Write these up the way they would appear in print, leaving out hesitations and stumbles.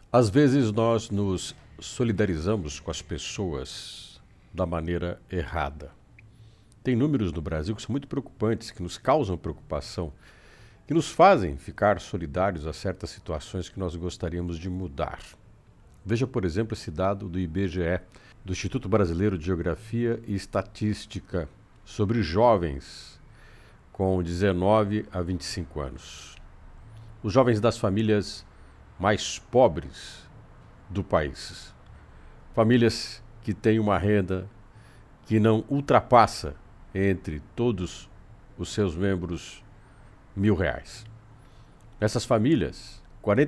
Às vezes nós nos solidarizamos com as pessoas da maneira errada. Tem números no Brasil que são muito preocupantes, que nos causam preocupação, que nos fazem ficar solidários a certas situações que nós gostaríamos de mudar. Veja, por exemplo, esse dado do IBGE, do Instituto Brasileiro de Geografia e Estatística, sobre jovens com 19 a 25 anos. Os jovens das famílias mais pobres do país. Famílias que têm uma renda que não ultrapassa entre todos os seus membros R$ 1.000. Nessas famílias,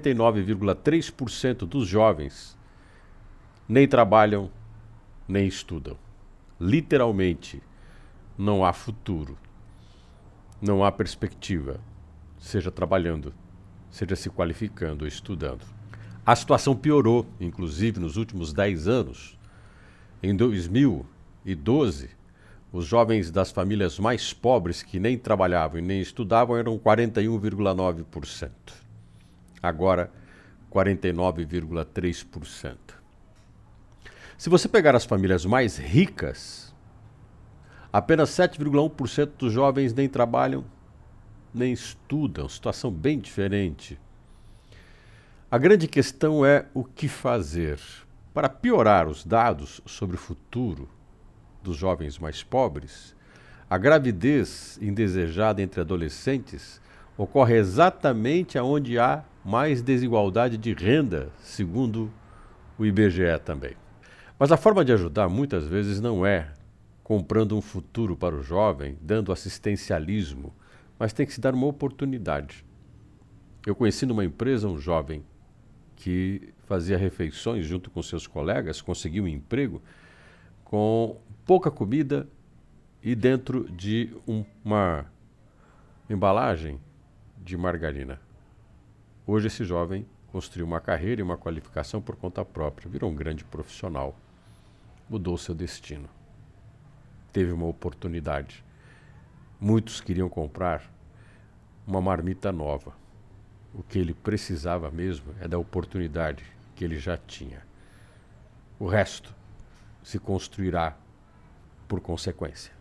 49,3% dos jovens nem trabalham, nem estudam. Literalmente, não há futuro, não há perspectiva, seja trabalhando, seja se qualificando ou estudando. A situação piorou, inclusive, nos últimos 10 anos. Em 2012, os jovens das famílias mais pobres que nem trabalhavam e nem estudavam eram 41,9%. Agora, 49,3%. Se você pegar as famílias mais ricas, apenas 7,1% dos jovens nem trabalham, nem estudam. Situação bem diferente. A grande questão é o que fazer. Para piorar os dados sobre o futuro dos jovens mais pobres, a gravidez indesejada entre adolescentes ocorre exatamente onde há mais desigualdade de renda, segundo o IBGE também. Mas a forma de ajudar muitas vezes não é comprando um futuro para o jovem, dando assistencialismo, mas tem que se dar uma oportunidade. Eu conheci numa empresa um jovem que fazia refeições junto com seus colegas, conseguiu um emprego com pouca comida e dentro de uma embalagem de margarina. Hoje esse jovem construiu uma carreira e uma qualificação por conta própria, virou um grande profissional, mudou seu destino, teve uma oportunidade. Muitos queriam comprar uma marmita nova. O que ele precisava mesmo é da oportunidade que ele já tinha. O resto se construirá por consequência.